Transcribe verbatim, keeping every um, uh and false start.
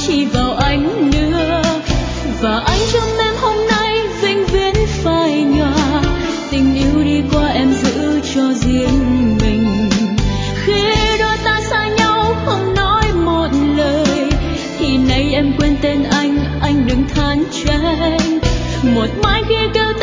chỉ vào anh nữa. Và anh trong em hôm nay vĩnh viễn phai nhòa, tình yêu đi qua em giữ cho riêng mình. Khi đôi ta xa nhau không nói một lời, thì nay em quên tên anh, anh đừng than trách. Một mai khi kêu